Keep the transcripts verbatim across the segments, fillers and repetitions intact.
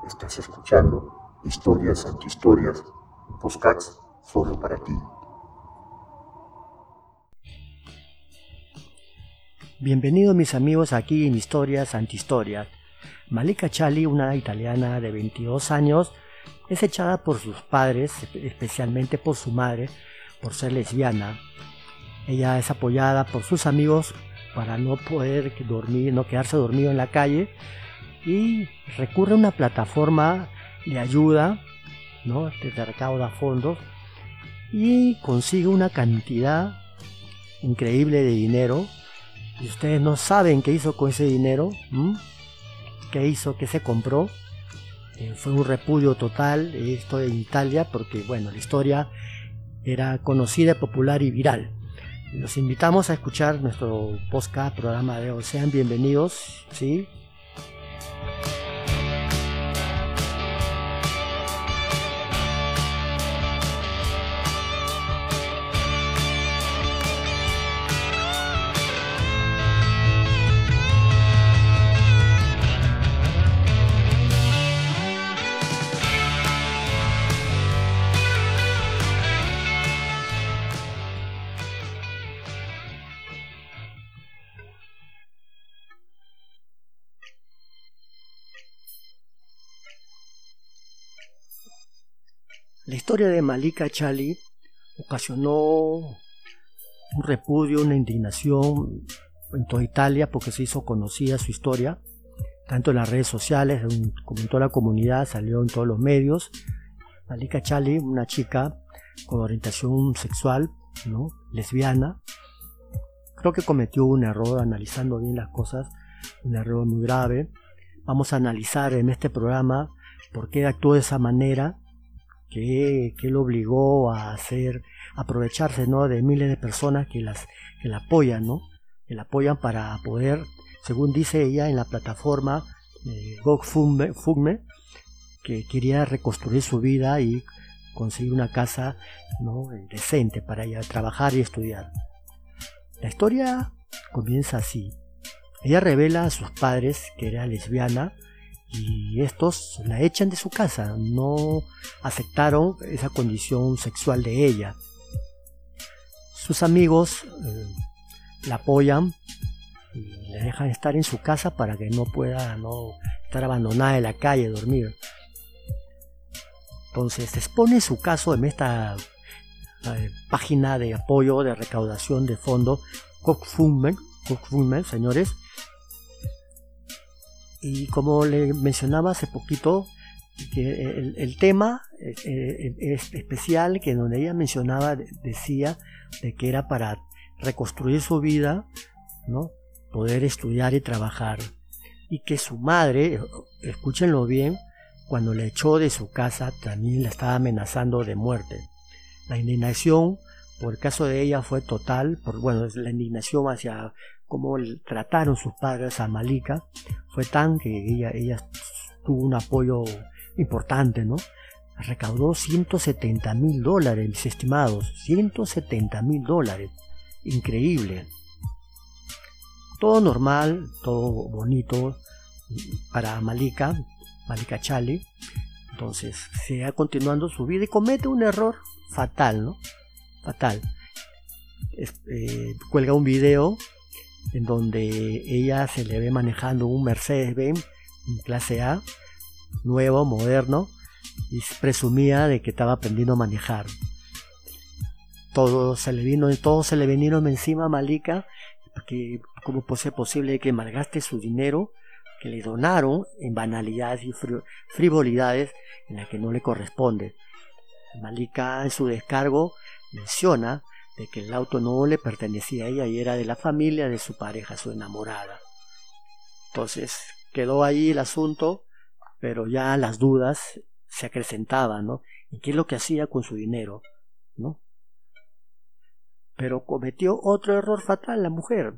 Estás escuchando Historias Antihistorias, podcasts solo para ti. Bienvenidos mis amigos aquí en Historias Antihistorias. Malika Chali, una italiana de veintidós años, es echada por sus padres, especialmente por su madre, por ser lesbiana. Ella es apoyada por sus amigos para no poder dormir, no quedarse dormido en la calle, y recurre a una plataforma de ayuda, ¿no? Te recauda fondos y consigue una cantidad increíble de dinero. Y ustedes no saben qué hizo con ese dinero. ¿Mm? ¿Qué hizo? ¿Qué se compró? Eh, fue un repudio total esto en Italia, porque bueno, la historia era conocida, popular y viral. Los invitamos a escuchar nuestro podcast, programa de hoy. Sean bienvenidos, ¿sí? La historia de Malika Chali ocasionó un repudio, una indignación en toda Italia, porque se hizo conocida su historia, tanto en las redes sociales como en toda la comunidad, salió en todos los medios. Malika Chali, una chica con orientación sexual, ¿no? Lesbiana, creo que cometió un error, analizando bien las cosas, un error muy grave. Vamos a analizar en este programa por qué actuó de esa manera, que, que lo obligó a hacer, a aprovecharse, ¿no?, de miles de personas que, las, que la apoyan, ¿no? que la apoyan para poder, según dice ella en la plataforma eh, GoFundMe, que quería reconstruir su vida y conseguir una casa, ¿no?, decente para ella trabajar y estudiar. La historia comienza así. Ella revela a sus padres que era lesbiana, y estos la echan de su casa, no aceptaron esa condición sexual de ella. Sus amigos eh, la apoyan y le dejan estar en su casa para que no pueda no estar abandonada en la calle, dormir. Entonces expone su caso en esta eh, página de apoyo, de recaudación de fondos, GoFundMe, GoFundMe, señores. Y como le mencionaba hace poquito, que el, el tema eh, es especial, que donde ella mencionaba, decía de que era para reconstruir su vida, ¿no?, poder estudiar y trabajar, y que su madre, escúchenlo bien, cuando la echó de su casa también la estaba amenazando de muerte. La indignación por el caso de ella fue total, por, bueno, la indignación hacia cómo trataron sus padres a Malika fue tan que ella, ella tuvo un apoyo importante, ¿no? Recaudó ciento setenta mil dólares, mis estimados, ciento setenta mil dólares, increíble. Todo normal, todo bonito para Malika, Malika Chali. Entonces sigue continuando su vida y comete un error fatal, ¿no? Fatal. Es, eh, cuelga un video en donde ella se le ve manejando un Mercedes-Benz clase A, nuevo, moderno, y presumía de que estaba aprendiendo a manejar. Todo se le vino, todo se le vinieron encima a Malika, porque cómo puede ser posible que malgaste su dinero que le donaron en banalidades y frivolidades en las que no le corresponde. Malika en su descargo menciona de que el auto no le pertenecía a ella y era de la familia de su pareja, su enamorada. Entonces quedó ahí el asunto, pero ya las dudas se acrecentaban, ¿no? ¿Y qué es lo que hacía con su dinero, ¿no? Pero cometió otro error fatal la mujer.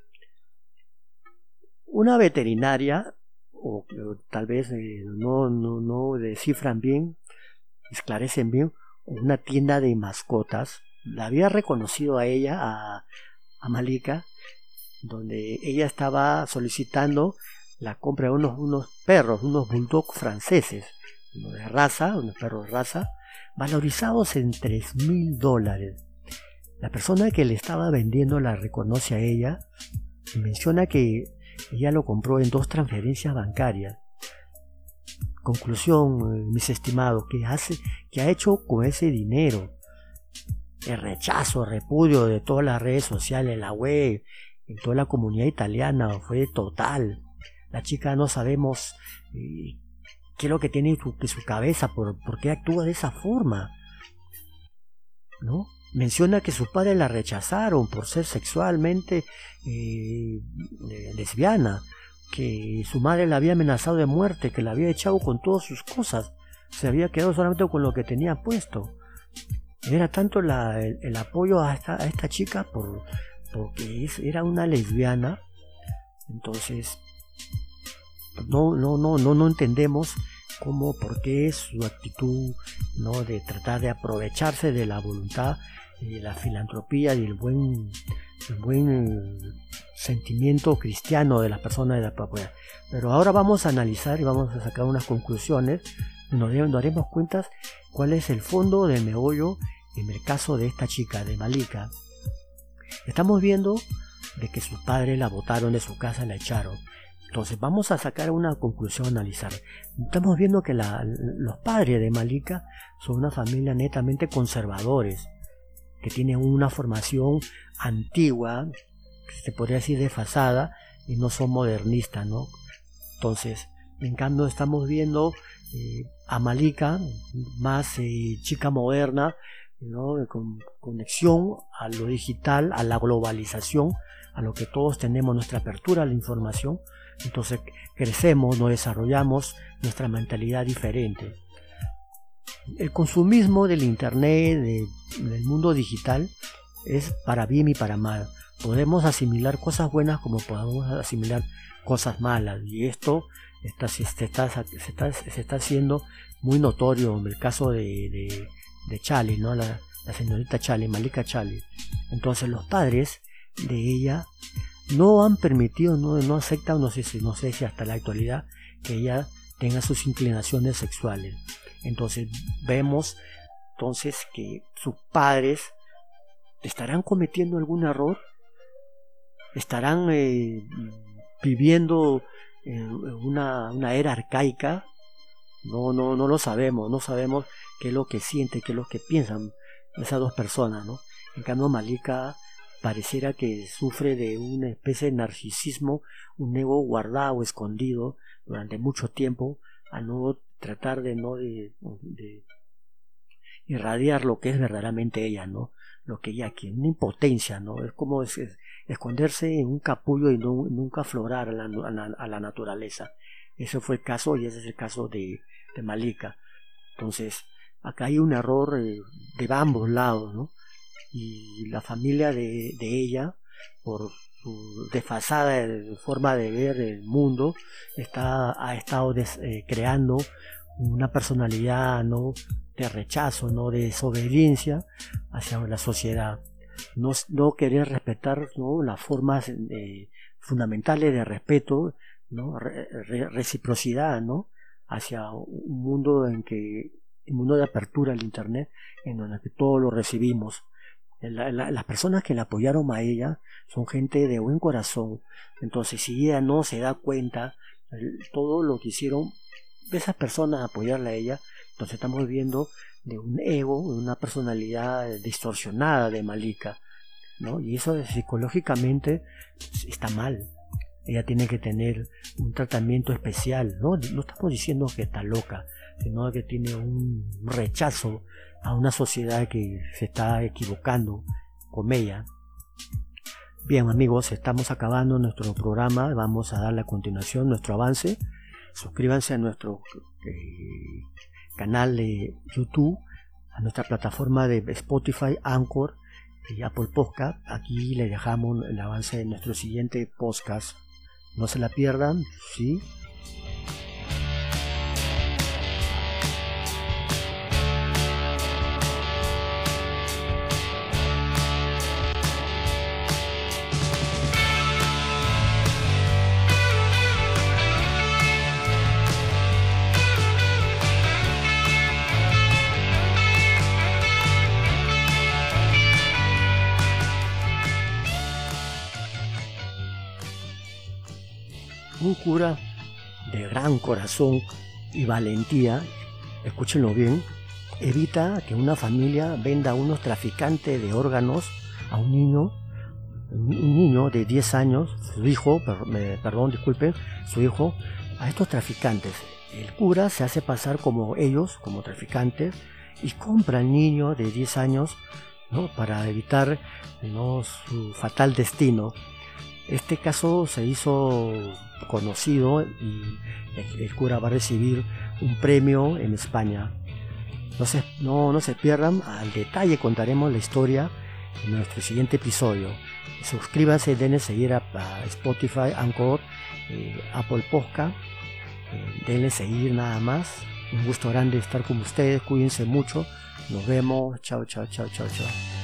Una veterinaria, o, o tal vez eh, no, no, no descifran bien, esclarecen bien, una tienda de mascotas, la había reconocido a ella, a, a Malika, donde ella estaba solicitando la compra de unos, unos perros, unos bulldog franceses, unos de raza, unos perros de raza, valorizados en tres mil dólares. La persona que le estaba vendiendo la reconoce a ella y menciona que ella lo compró en dos transferencias bancarias. Conclusión, mis estimados, ¿qué hace, qué ha hecho con ese dinero? El rechazo, el repudio de todas las redes sociales, la web, en toda la comunidad italiana fue total. La chica no sabemos eh, qué es lo que tiene en su, en su cabeza, por, por qué actúa de esa forma, ¿no? Menciona que sus padres la rechazaron por ser sexualmente eh, lesbiana, que su madre la había amenazado de muerte, que la había echado con todas sus cosas, se había quedado solamente con lo que tenía puesto. Era tanto la, el, el apoyo a esta, a esta chica por, porque es, era una lesbiana. Entonces no, no, no, no, no entendemos cómo, por qué su actitud, ¿no?, de tratar de aprovecharse de la voluntad, de la filantropía y el buen, el buen sentimiento cristiano de las personas de la Papua. Pero ahora vamos a analizar y vamos a sacar unas conclusiones y nos, nos daremos cuenta cuál es el fondo del meollo en el caso de esta chica, de Malika. Estamos viendo de que sus padres la botaron de su casa, la echaron. Entonces vamos a sacar una conclusión, analizar. Estamos viendo que la, los padres de Malika son una familia netamente conservadores, que tienen una formación antigua, se podría decir desfasada, y no son modernistas, ¿no? Entonces, en cambio estamos viendo eh, a Malika más eh, chica moderna, ¿no?, con conexión a lo digital, a la globalización, a lo que todos tenemos, nuestra apertura a la información. Entonces crecemos, nos desarrollamos nuestra mentalidad diferente. El consumismo del internet, de, del mundo digital, es para bien y para mal. Podemos asimilar cosas buenas como podemos asimilar cosas malas, y esto está, se, está, se, está, se está haciendo muy notorio en el caso de, de, de Chali, ¿no?, la, la señorita Chali, Malika Chali. Entonces los padres de ella no han permitido, no, no aceptan, no sé, si, no sé si hasta la actualidad, que ella tenga sus inclinaciones sexuales. Entonces vemos entonces que sus padres estarán cometiendo algún error, estarán eh, viviendo en una, una era arcaica. No, no, no lo sabemos, no sabemos qué es lo que sienten, qué es lo que piensan esas dos personas, ¿no? En cambio Malika pareciera que sufre de una especie de narcisismo, un ego guardado, escondido durante mucho tiempo, a no tratar de no de, de irradiar lo que es verdaderamente ella, ¿no? Lo que ella quiere, una impotencia, ¿no? Es como es, es, esconderse en un capullo y no, nunca aflorar a la, a, la, a la naturaleza. Ese fue el caso, y ese es el caso de, de Malika. Entonces, acá hay un error eh, de ambos lados, ¿no? Y la familia de, de ella, por su desfasada forma de ver el mundo, está, ha estado des, eh, creando una personalidad, ¿no?, de rechazo, ¿no?, de desobediencia hacia la sociedad. No, no querer respetar, ¿no?, las formas eh, fundamentales de respeto, ¿no?, Re, re, reciprocidad, ¿no?, hacia un mundo en que, un mundo de apertura al internet, en donde todo lo recibimos. La, la, las personas que la apoyaron a ella son gente de buen corazón. Entonces, si ella no se da cuenta el, todo lo que hicieron esas personas apoyarla a ella, entonces estamos viendo de un ego, de una personalidad distorsionada de Malika, ¿no? Y eso psicológicamente está mal. Ella tiene que tener un tratamiento especial, ¿no? No estamos diciendo que está loca, sino que tiene un rechazo a una sociedad que se está equivocando con ella. Bien, amigos, estamos acabando nuestro programa. Vamos a darle a continuación nuestro avance. Suscríbanse a nuestro eh, canal de YouTube, a nuestra plataforma de Spotify, Anchor y Apple Podcast. Aquí les dejamos el avance de nuestro siguiente podcast. No se la pierdan, ¿sí? cura, de gran corazón y valentía, escúchenlo bien, evita que una familia venda a unos traficantes de órganos a un niño, un niño de diez años, su hijo, per, me, perdón, disculpen, su hijo, a estos traficantes. El cura se hace pasar como ellos, como traficantes, y compra al niño de diez años, ¿no?, para evitar, ¿no?, su fatal destino. Este caso se hizo conocido y el, el cura va a recibir un premio en España. No se, no, no se pierdan, al detalle contaremos la historia en nuestro siguiente episodio. Suscríbanse, denle seguir a, a Spotify, Anchor, eh, Apple Podcast, eh, denle seguir nada más. Un gusto grande estar con ustedes, cuídense mucho, nos vemos, chao, chao, chao, chao, chao.